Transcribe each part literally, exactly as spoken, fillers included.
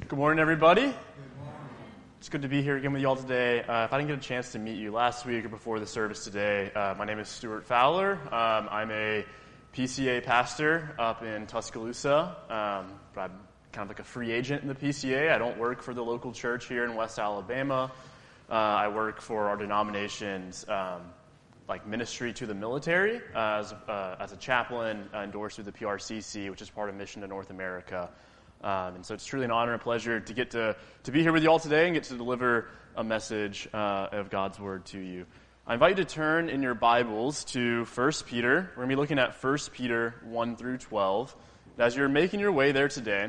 Good morning, everybody. Good morning. It's good to be here again with you all today. Uh, if I didn't get a chance to meet you last week or before the service today, uh, my name is Stuart Fowler. Um, I'm a P C A pastor up in Tuscaloosa. Um, but I'm kind of like a free agent in the P C A. I don't work for the local church here in West Alabama. Uh, I work for our denomination's um, like ministry to the military uh, as, uh, as a chaplain uh, endorsed through the P R C C, which is part of Mission to North America. Um, and so it's truly an honor and a pleasure to get to, to be here with you all today and get to deliver a message uh, of God's Word to you. I invite you to turn in your Bibles to First Peter. We're going to be looking at First Peter one through twelve. And as you're making your way there today,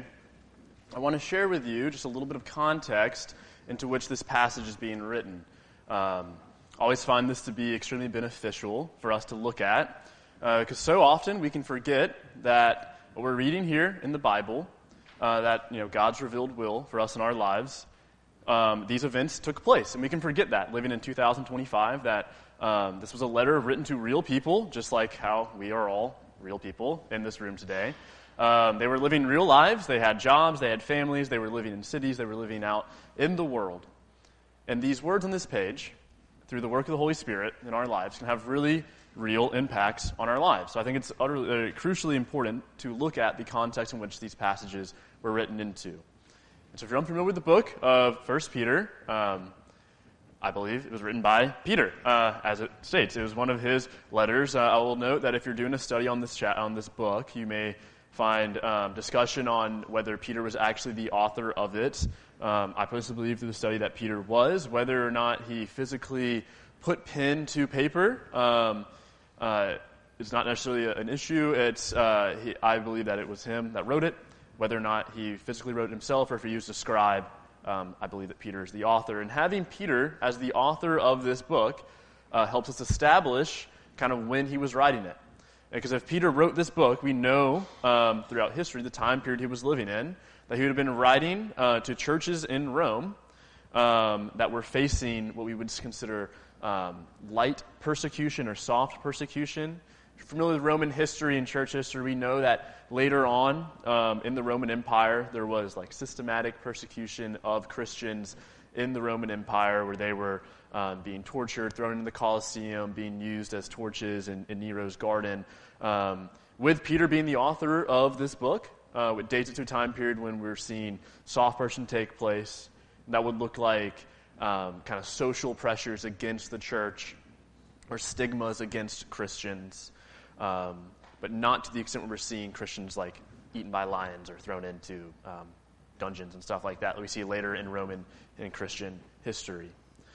I want to share with you just a little bit of context into which this passage is being written. Um, I always find this to be extremely beneficial for us to look at, because uh, so often we can forget that what we're reading here in the Bible, Uh, that, you know, God's revealed will for us in our lives, um, these events took place. And we can forget that, living in two thousand twenty-five, that um, this was a letter written to real people, just like how we are all real people in this room today. Um, they were living real lives. They had jobs. They had families. They were living in cities. They were living out in the world. And these words on this page, through the work of the Holy Spirit in our lives, can have really real impacts on our lives. So I think it's utterly, uh, crucially important to look at the context in which these passages were written into. And so if you're unfamiliar with the book of First Peter, um, I believe it was written by Peter, uh, as it states. It was one of his letters. Uh, I will note that if you're doing a study on this chat, on this book, you may find um, discussion on whether Peter was actually the author of it. Um, I personally believe through the study that Peter was. Whether or not he physically put pen to paper um, uh, is not necessarily an issue. It's uh, he, I believe that it was him that wrote it. Whether or not he physically wrote it himself or if he used a scribe, um, I believe that Peter is the author. And having Peter as the author of this book uh, helps us establish kind of when he was writing it. Because if Peter wrote this book, we know um, throughout history, the time period he was living in, that he would have been writing uh, to churches in Rome um, that were facing what we would consider um, light persecution or soft persecution. If you're familiar with Roman history and church history, we know that later on um, in the Roman Empire, there was like systematic persecution of Christians in the Roman Empire, where they were um, being tortured, thrown into the Colosseum, being used as torches in, in Nero's garden. Um, with Peter being the author of this book, uh, it dates it to a time period when we're seeing soft persecution take place. That would look like um, kind of social pressures against the church or stigmas against Christians. Um, but not to the extent where we're seeing Christians like eaten by lions or thrown into um, dungeons and stuff like that that we see later in Roman and Christian history.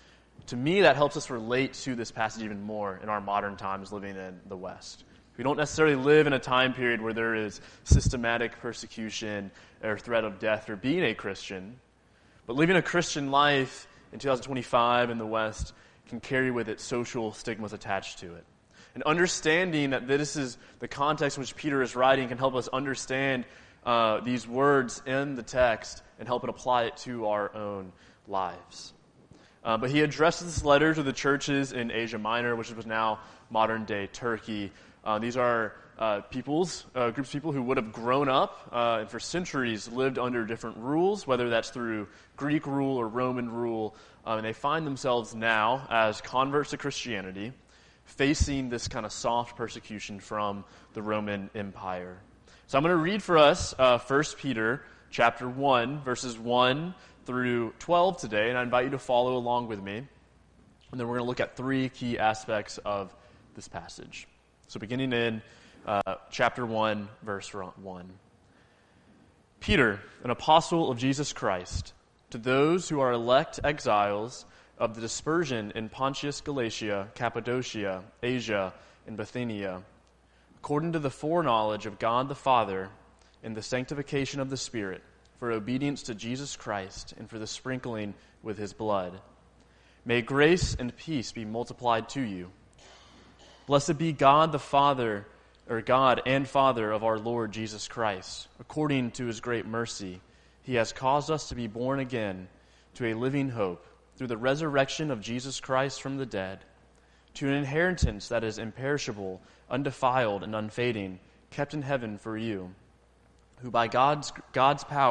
To me, that helps us relate to this passage even more in our modern times living in the West. We don't necessarily live in a time period where there is systematic persecution or threat of death for being a Christian, but living a Christian life in two thousand twenty-five in the West can carry with it social stigmas attached to it. And understanding that this is the context in which Peter is writing can help us understand uh, these words in the text and help it apply it to our own lives. Uh, but he addresses this letter to the churches in Asia Minor, which was now modern-day Turkey. Uh, these are uh, peoples, uh, groups of people who would have grown up uh, and for centuries lived under different rules, whether that's through Greek rule or Roman rule, uh, and they find themselves now as converts to Christianity, facing this kind of soft persecution from the Roman Empire. So I'm going to read for us uh, First Peter chapter one, verses one through twelve today, and I invite you to follow along with me. And then we're going to look at three key aspects of this passage. So beginning in uh, chapter one, verse one. Peter, an apostle of Jesus Christ, to those who are elect exiles of the dispersion in Pontus, Galatia, Cappadocia, Asia, and Bithynia, according to the foreknowledge of God the Father and the sanctification of the Spirit, for obedience to Jesus Christ and for the sprinkling with his blood. May grace and peace be multiplied to you. Blessed be God the Father, or God and Father of our Lord Jesus Christ. According to his great mercy, he has caused us to be born again to a living hope, through the resurrection of Jesus Christ from the dead, to an inheritance that is imperishable, undefiled, and unfading, kept in heaven for you, who by God's, God's power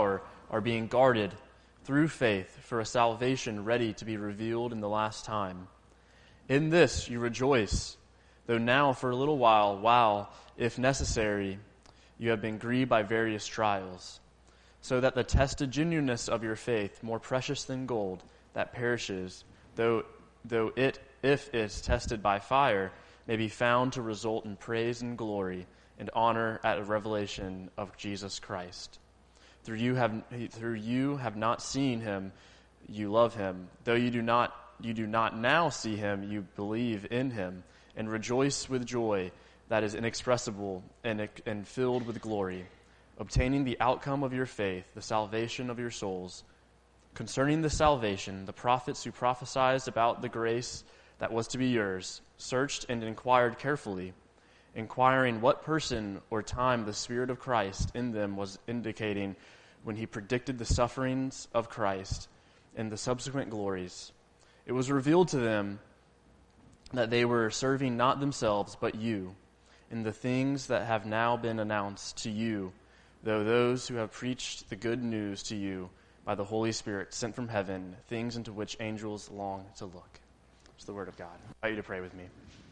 are being guarded through faith for a salvation ready to be revealed in the last time. In this you rejoice, though now for a little while, while, if necessary, you have been grieved by various trials, so that the tested genuineness of your faith, more precious than gold, that perishes, though though it, if it is tested by fire, may be found to result in praise and glory and honor at a revelation of Jesus Christ. Through you have through you have not seen him, you love him. Though you do not you do not now see him, you believe in him, and rejoice with joy that is inexpressible and, and filled with glory, obtaining the outcome of your faith, the salvation of your souls. Concerning the salvation, the prophets who prophesied about the grace that was to be yours searched and inquired carefully, inquiring what person or time the Spirit of Christ in them was indicating when he predicted the sufferings of Christ and the subsequent glories. It was revealed to them that they were serving not themselves but you, in the things that have now been announced to you, though those who have preached the good news to you by the Holy Spirit sent from heaven, things into which angels long to look. It's the word of God. I invite you to pray with me.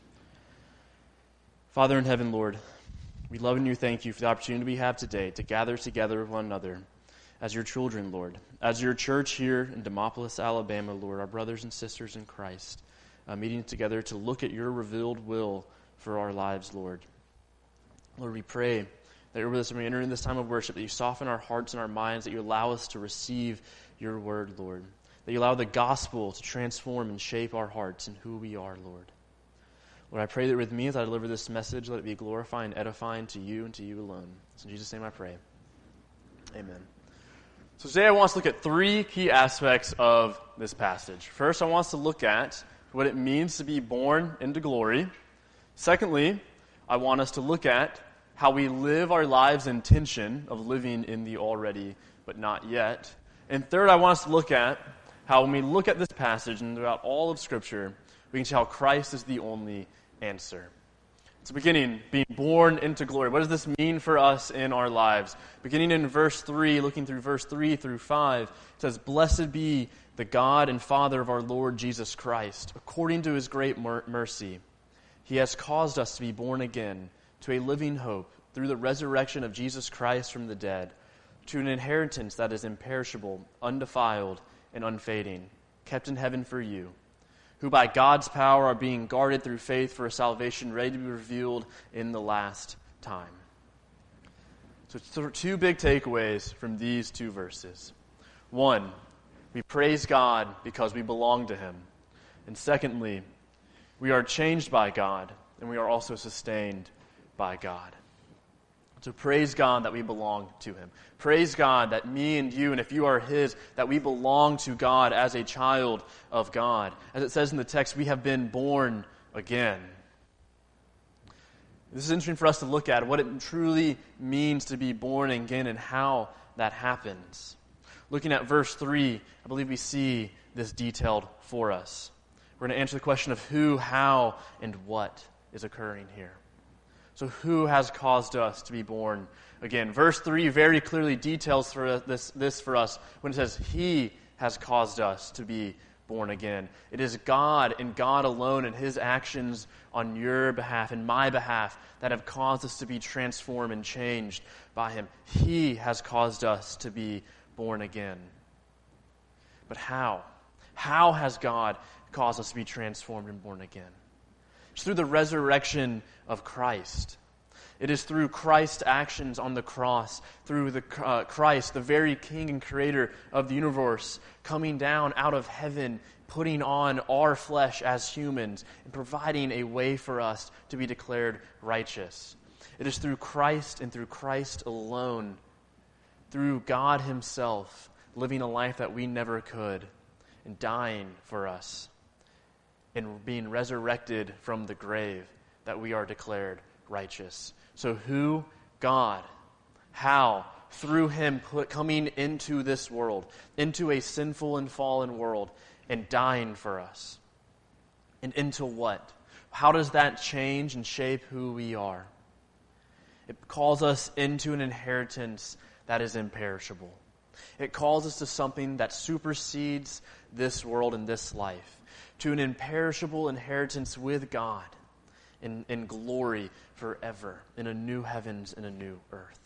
Father in heaven, Lord, we love and you thank you for the opportunity we have today to gather together with one another as your children, Lord, as your church here in Demopolis, Alabama, Lord, our brothers and sisters in Christ, uh, meeting together to look at your revealed will for our lives, Lord. Lord, we pray that over this, when we enter in this time of worship, that you soften our hearts and our minds, that you allow us to receive your word, Lord, that you allow the gospel to transform and shape our hearts and who we are, Lord. Lord, I pray that with me as I deliver this message, let it be glorifying and edifying to you and to you alone. It's in Jesus' name I pray. Amen. So today I want us to look at three key aspects of this passage. First, I want us to look at what it means to be born into glory. Secondly, I want us to look at how we live our lives in tension of living in the already but not yet. And third, I want us to look at how when we look at this passage and throughout all of Scripture, we can see how Christ is the only answer. So beginning, being born into glory. What does this mean for us in our lives? Beginning in verse three, looking through verse three through five, it says, "Blessed be the God and Father of our Lord Jesus Christ, according to his great mer- mercy. He has caused us to be born again to a living hope through the resurrection of Jesus Christ from the dead, to an inheritance that is imperishable, undefiled, and unfading, kept in heaven for you, who by God's power are being guarded through faith for a salvation ready to be revealed in the last time." So two big takeaways from these two verses. One, we praise God because we belong to him. And secondly, we are changed by God, and we are also sustained by God. So praise God that we belong to him. Praise God that me and you, and if you are his, that we belong to God as a child of God. As it says in the text, we have been born again. This is interesting for us to look at, what it truly means to be born again and how that happens. Looking at verse three, I believe we see this detailed for us. We're going to answer the question of who, how, and what is occurring here. So who has caused us to be born again? Verse three very clearly details for this, this for us when it says he has caused us to be born again. It is God and God alone and his actions on your behalf and my behalf that have caused us to be transformed and changed by him. He has caused us to be born again. But how? How has God caused us to be transformed and born again? It's through the resurrection of Christ. It is through Christ's actions on the cross, through the uh, Christ, the very King and Creator of the universe, coming down out of heaven, putting on our flesh as humans, and providing a way for us to be declared righteous. It is through Christ and through Christ alone, through God himself, living a life that we never could, and dying for us, and being resurrected from the grave, that we are declared righteous. So who? God. How? Through him put, coming into this world, into a sinful and fallen world, and dying for us. And into what? How does that change and shape who we are? It calls us into an inheritance that is imperishable. It calls us to something that supersedes this world and this life, to an imperishable inheritance with God in, in glory forever, in a new heavens and a new earth.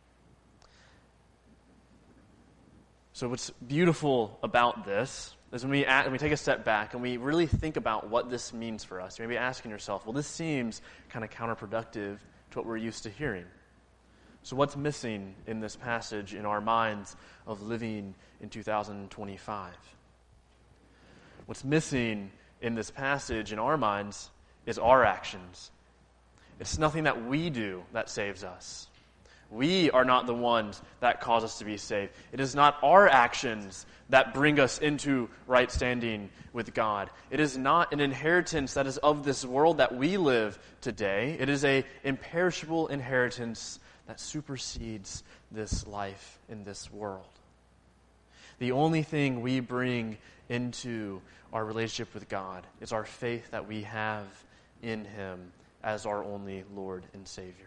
So what's beautiful about this is when we, add, when we take a step back and we really think about what this means for us. You may be asking yourself, well, this seems kind of counterproductive to what we're used to hearing. So what's missing in this passage in our minds of living in two thousand twenty-five? What's missing in this passage in our minds is our actions. It's nothing that we do that saves us. We are not the ones that cause us to be saved. It is not our actions that bring us into right standing with God. It is not an inheritance that is of this world that we live today. It is an imperishable inheritance that supersedes this life in this world. The only thing we bring into our relationship with God is our faith that we have in Him as our only Lord and Savior.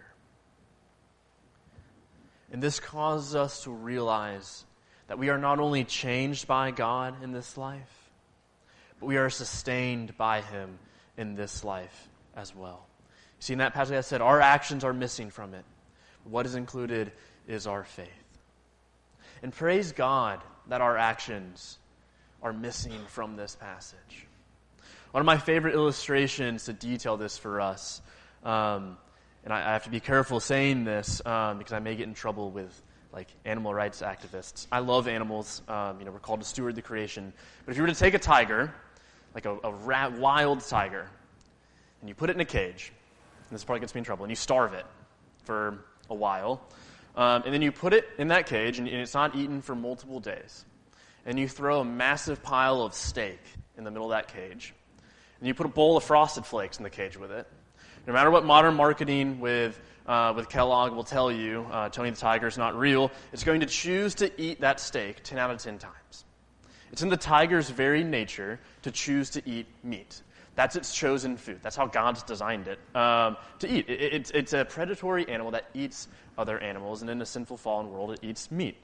And this causes us to realize that we are not only changed by God in this life, but we are sustained by Him in this life as well. You see, in that passage I said, our actions are missing from it. What is included is our faith. And praise God that our actions are missing from this passage. One of my favorite illustrations to detail this for us, um, and I, I have to be careful saying this um, because I may get in trouble with like animal rights activists. I love animals. Um, you know, we're called to steward the creation. But if you were to take a tiger, like a, a ra- wild tiger, and you put it in a cage, and this probably gets me in trouble, and you starve it for a while, um, and then you put it in that cage, and, and it's not eaten for multiple days, and you throw a massive pile of steak in the middle of that cage, and you put a bowl of Frosted Flakes in the cage with it. No matter what modern marketing with uh, with Kellogg will tell you, uh, Tony the Tiger is not real, it's going to choose to eat that steak ten out of ten times. It's in the tiger's very nature to choose to eat meat. That's its chosen food. That's how God's designed it um, to eat. It, it, it's, it's a predatory animal that eats other animals, and in a sinful, fallen world, it eats meat.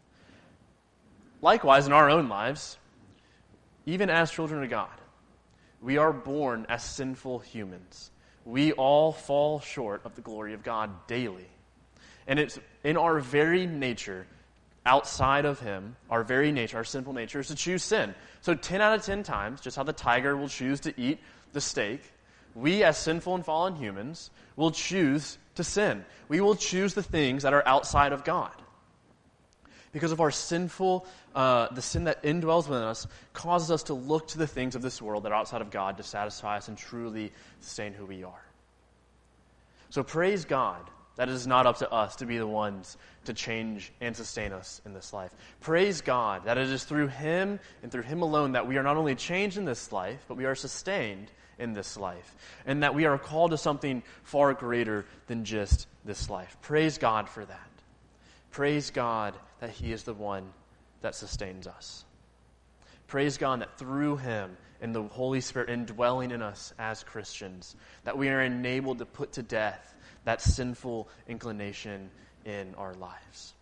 Likewise, in our own lives, even as children of God, we are born as sinful humans. We all fall short of the glory of God daily. And it's in our very nature, outside of Him, our very nature, our sinful nature, is to choose sin. So ten out of ten times, just how the tiger will choose to eat the steak, we as sinful and fallen humans will choose to sin. We will choose the things that are outside of God. Because of our sinful, uh, the sin that indwells within us causes us to look to the things of this world that are outside of God to satisfy us and truly sustain who we are. So praise God that it is not up to us to be the ones to change and sustain us in this life. Praise God that it is through Him and through Him alone that we are not only changed in this life, but we are sustained in this life. And that we are called to something far greater than just this life. Praise God for that. Praise God that He is the one that sustains us. Praise God that through Him and the Holy Spirit indwelling in us as Christians, that we are enabled to put to death that sinful inclination in our lives.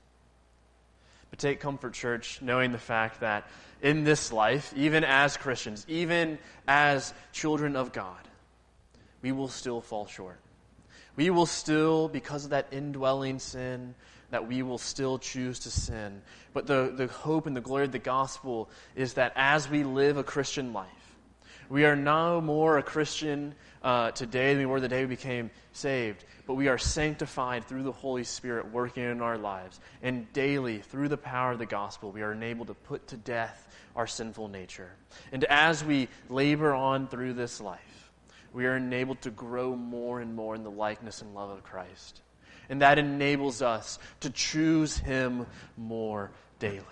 But take comfort, church, knowing the fact that in this life, even as Christians, even as children of God, we will still fall short. We will still, because of that indwelling sin, that we will still choose to sin. But the, the hope and the glory of the gospel is that as we live a Christian life, we are no more a Christian uh, today than we were the day we became saved, but we are sanctified through the Holy Spirit working in our lives. And daily, through the power of the gospel, we are enabled to put to death our sinful nature. And as we labor on through this life, we are enabled to grow more and more in the likeness and love of Christ. And that enables us to choose Him more daily.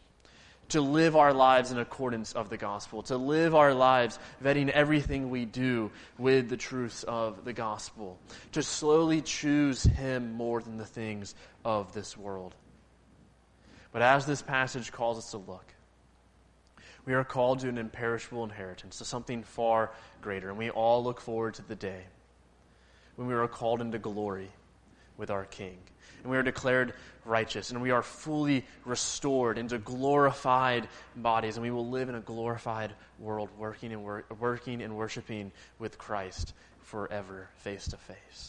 To live our lives in accordance of the gospel. To live our lives vetting everything we do with the truths of the gospel. To slowly choose Him more than the things of this world. But as this passage calls us to look, we are called to an imperishable inheritance, to something far greater. And we all look forward to the day when we are called into glory with our King. And we are declared righteous, and we are fully restored into glorified bodies, and we will live in a glorified world, working and wor- working and worshiping with Christ forever, face to face.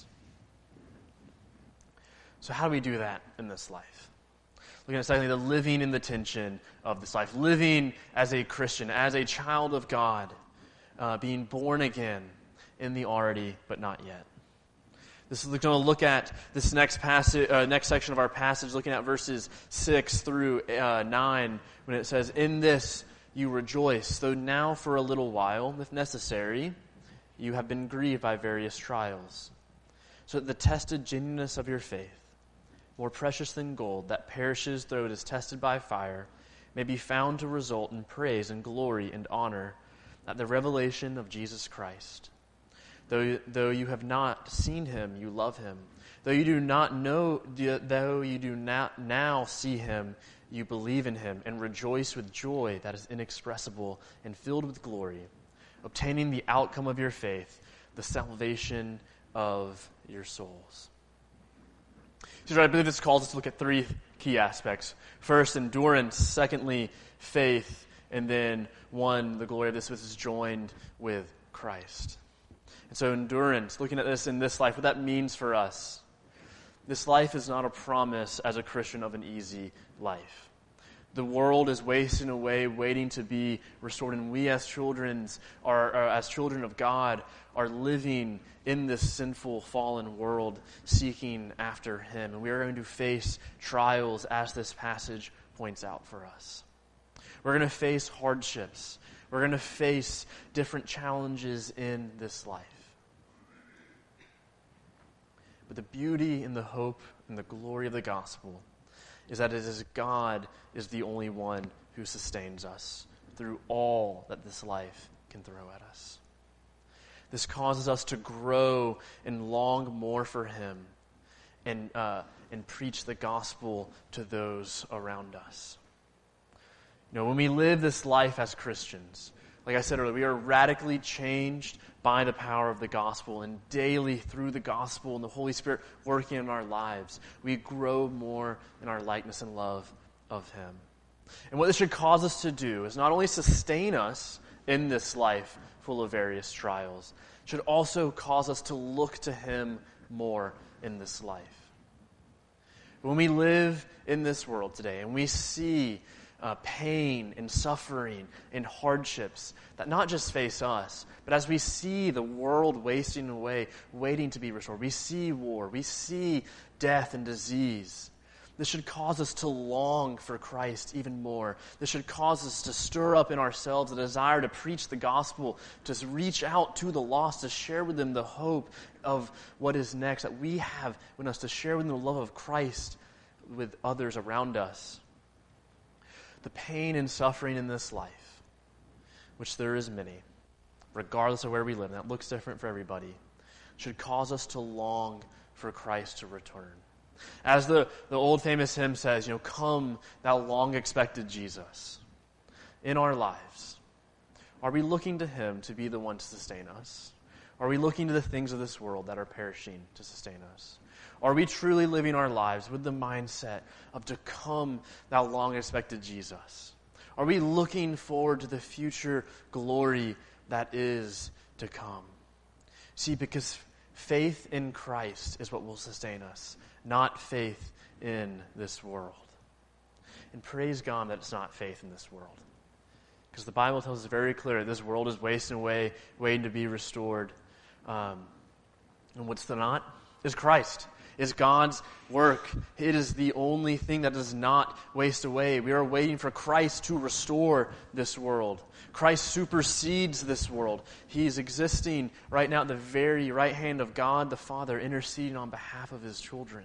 So how do we do that in this life? Looking at secondly, the living in the tension of this life, living as a Christian, as a child of God, uh, being born again in the already but not yet. This is going to look at this next passage, uh, next section of our passage, looking at verses six through uh, nine, when it says, "In this you rejoice, though now for a little while, if necessary, you have been grieved by various trials, so that the tested genuineness of your faith, more precious than gold that perishes though it is tested by fire, may be found to result in praise and glory and honor at the revelation of Jesus Christ. Though, though you have not seen him, you love him. Though you do not know, though you do not now see him, you believe in him and rejoice with joy that is inexpressible and filled with glory, obtaining the outcome of your faith, the salvation of your souls." So I believe this calls us to look at three key aspects. First, endurance. Secondly, faith. And then one, the glory of this, which is joined with Christ. And so endurance, looking at this in this life, what that means for us. This life is not a promise as a Christian of an easy life. The world is wasting away, waiting to be restored, and we as children are, are as children of God are living in this sinful, fallen world, seeking after him. And we are going to face trials, as this passage points out for us. We're going to face hardships. We're going to face different challenges in this life. But the beauty and the hope and the glory of the gospel is that it is God is the only one who sustains us through all that this life can throw at us. This causes us to grow and long more for him and, uh, and preach the gospel to those around us. You know, when we live this life as Christians, like I said earlier, we are radically changed by the power of the gospel, and daily through the gospel and the Holy Spirit working in our lives, we grow more in our likeness and love of him. And what this should cause us to do is not only sustain us in this life full of various trials, it should also cause us to look to him more in this life. When we live in this world today and we see Uh, pain and suffering and hardships that not just face us, but as we see the world wasting away, waiting to be restored, we see war, we see death and disease. This should cause us to long for Christ even more. This should cause us to stir up in ourselves a desire to preach the gospel, to reach out to the lost, to share with them the hope of what is next, that we have in us, to share with them the love of Christ with others around us. The pain and suffering in this life, which there is many, regardless of where we live, and that looks different for everybody, should cause us to long for Christ to return. As the, the old famous hymn says, you know, "Come, thou long-expected Jesus." In our lives, are we looking to him to be the one to sustain us? Are we looking to the things of this world that are perishing to sustain us? Are we truly living our lives with the mindset of "to come, thou long-expected Jesus"? Are we looking forward to the future glory that is to come? See, because faith in Christ is what will sustain us, not faith in this world. And praise God that it's not faith in this world. Because the Bible tells us very clearly this world is wasting away, waiting to be restored. Um, and what's the not? Is Christ. Is God's work. It is the only thing that does not waste away. We are waiting for Christ to restore this world. Christ supersedes this world. He is existing right now at the very right hand of God the Father, interceding on behalf of his children.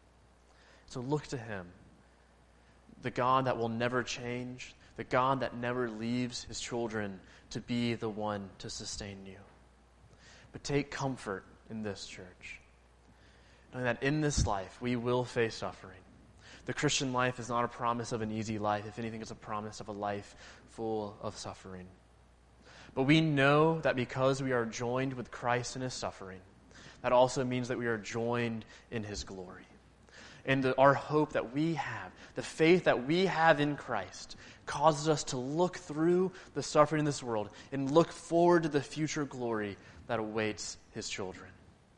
So look to him, the God that will never change, the God that never leaves his children, to be the one to sustain you. But take comfort in this, church, knowing that in this life we will face suffering. The Christian life is not a promise of an easy life. If anything, it's a promise of a life full of suffering. But we know that because we are joined with Christ in his suffering, that also means that we are joined in his glory. And the, our hope that we have, the faith that we have in Christ, causes us to look through the suffering in this world and look forward to the future glory that awaits his children.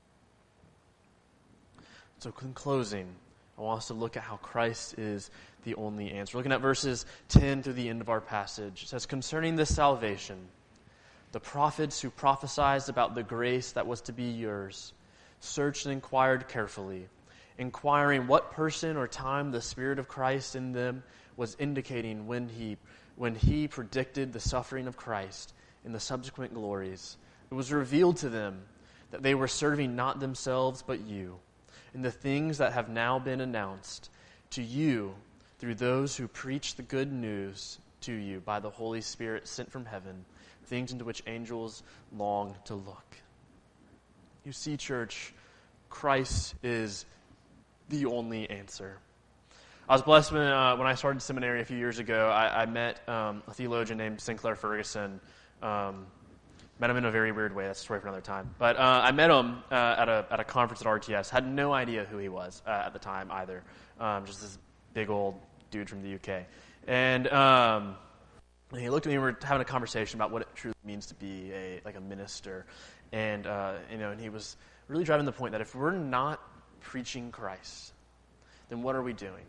So in closing, I want us to look at how Christ is the only answer. Looking at verses ten through the end of our passage, it says, concerning this salvation, the prophets who prophesied about the grace that was to be yours searched and inquired carefully, inquiring what person or time the Spirit of Christ in them was indicating when he when he predicted the suffering of Christ and the subsequent glories. It was revealed to them that they were serving not themselves but you, and the things that have now been announced to you through those who preach the good news to you by the Holy Spirit sent from heaven, things into which angels long to look. You see, church, Christ is the only answer. I was blessed when uh, when I started seminary a few years ago. I, I met um, a theologian named Sinclair Ferguson. Um, met him in a very weird way. That's a story for another time. But uh, I met him uh, at a at a conference at R T S. Had no idea who he was uh, at the time either. Um, just this big old dude from the U K. And um, he looked at me. We were having a conversation about what it truly means to be a like a minister. And uh, you know, and he was really driving the point that if we're not preaching Christ, then what are we doing?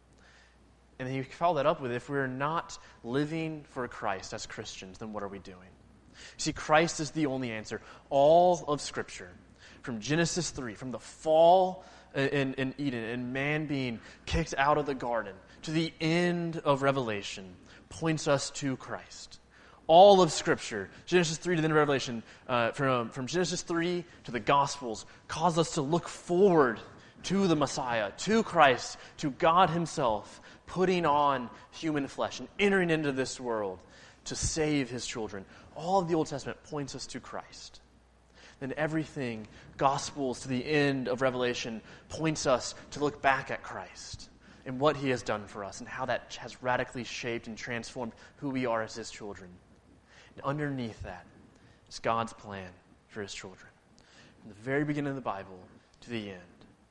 And he followed that up with, if we're not living for Christ as Christians, then what are we doing? See, Christ is the only answer. All of Scripture, from Genesis three, from the fall in, in Eden and man being kicked out of the garden, to the end of Revelation, points us to Christ. All of Scripture, Genesis three to the end of Revelation, uh, from, from Genesis three to the Gospels, cause us to look forward to the Messiah, to Christ, to God himself, putting on human flesh and entering into this world to save his children. All of the Old Testament points us to Christ. Then everything, Gospels to the end of Revelation, points us to look back at Christ and what he has done for us and how that has radically shaped and transformed who we are as his children. And underneath that is God's plan for his children. From the very beginning of the Bible to the end,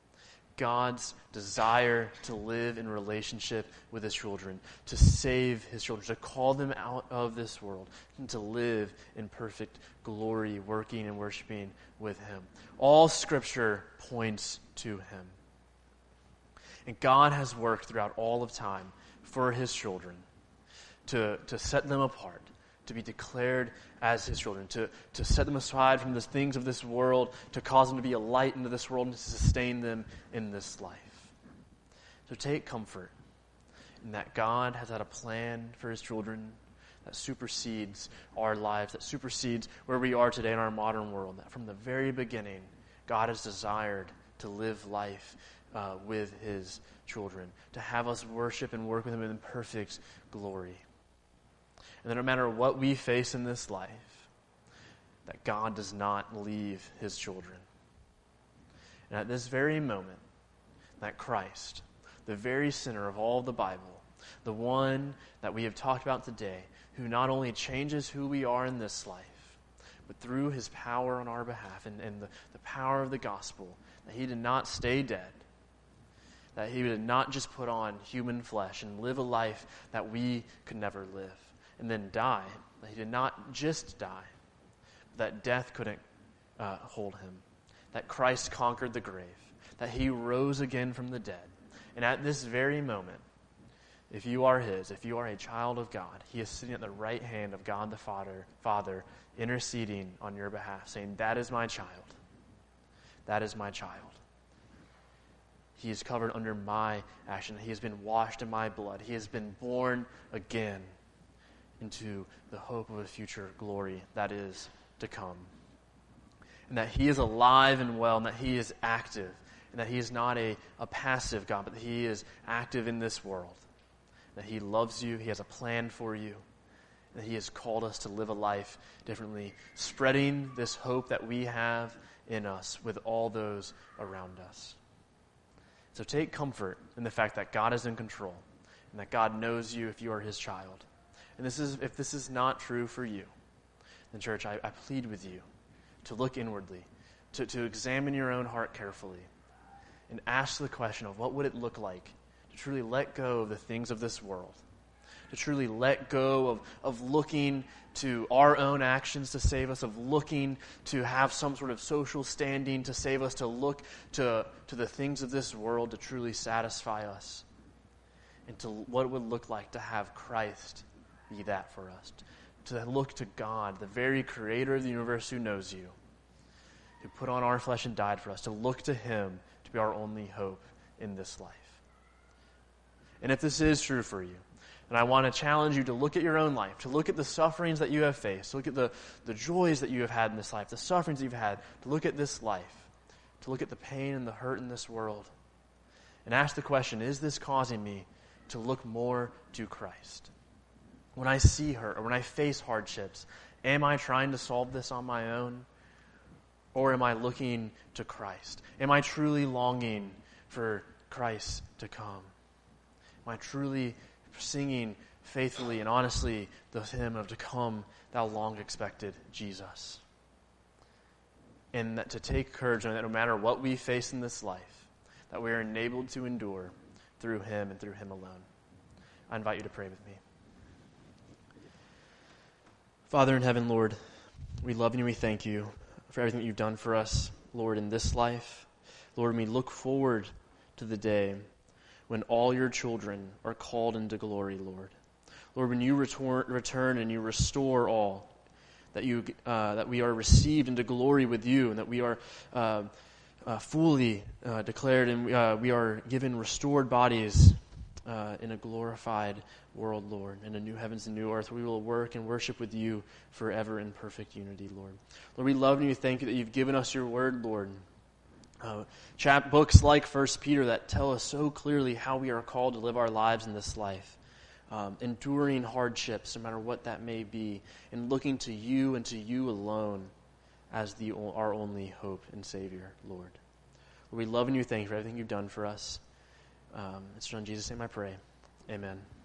God's desire to live in relationship with his children, to save his children, to call them out of this world, and to live in perfect glory, working and worshiping with him. All Scripture points to him. And God has worked throughout all of time for his children to, to set them apart, to be declared as his children, to, to set them aside from the things of this world, to cause them to be a light into this world and to sustain them in this life. So take comfort in that God has had a plan for his children that supersedes our lives, that supersedes where we are today in our modern world, that from the very beginning, God has desired to live life uh, with his children, to have us worship and work with him in perfect glory. And that no matter what we face in this life, that God does not leave his children. And at this very moment, that Christ, the very center of all the Bible, the one that we have talked about today, who not only changes who we are in this life, but through his power on our behalf and, and the, the power of the gospel, that he did not stay dead, that he did not just put on human flesh and live a life that we could never live, and then die, that he did not just die, but that death couldn't uh, hold him, that Christ conquered the grave, that he rose again from the dead. And at this very moment, if you are his, if you are a child of God, he is sitting at the right hand of God the Father, Father, interceding on your behalf, saying, that is my child. That is my child. He is covered under my action. He has been washed in my blood. He has been born again into the hope of a future glory that is to come. And that he is alive and well, and that he is active, and that he is not a, a passive God, but that he is active in this world. That he loves you, he has a plan for you, and that he has called us to live a life differently, spreading this hope that we have in us with all those around us. So take comfort in the fact that God is in control, and that God knows you if you are his child. And this is if this is not true for you, then church, I, I plead with you to look inwardly, to, to examine your own heart carefully and ask the question of what would it look like to truly let go of the things of this world, to truly let go of, of looking to our own actions to save us, of looking to have some sort of social standing to save us, to look to, to the things of this world to truly satisfy us, and to what it would look like to have Christ be that for us, to look to God, the very creator of the universe who knows you, who put on our flesh and died for us, to look to him to be our only hope in this life. And if this is true for you, and I want to challenge you to look at your own life, to look at the sufferings that you have faced, to look at the, the joys that you have had in this life, the sufferings that you've had, to look at this life, to look at the pain and the hurt in this world, and ask the question, is this causing me to look more to Christ? When I see hurt, or when I face hardships, am I trying to solve this on my own? Or am I looking to Christ? Am I truly longing for Christ to come? Am I truly singing faithfully and honestly the hymn of "To Come, Thou Long Expected Jesus"? And that to take courage, and that no matter what we face in this life, that we are enabled to endure through him and through him alone. I invite you to pray with me. Father in heaven, Lord, we love you and we thank you for everything that you've done for us, Lord, in this life. Lord, we look forward to the day when all your children are called into glory, Lord. Lord, when you return, return and you restore all, that you uh, that we are received into glory with you, and that we are uh, uh, fully uh, declared, and uh, we are given restored bodies uh, in a glorified world, Lord, in a new heavens and new earth, where we will work and worship with you forever in perfect unity, Lord. Lord, we love you and we thank you that you've given us your word, Lord. Uh, chap books like First Peter that tell us so clearly how we are called to live our lives in this life, um, enduring hardships, no matter what that may be, and looking to you and to you alone as the our only hope and Savior, Lord. Lord, we love and you thank you for everything you've done for us. Um, it's in Jesus' name I pray. Amen.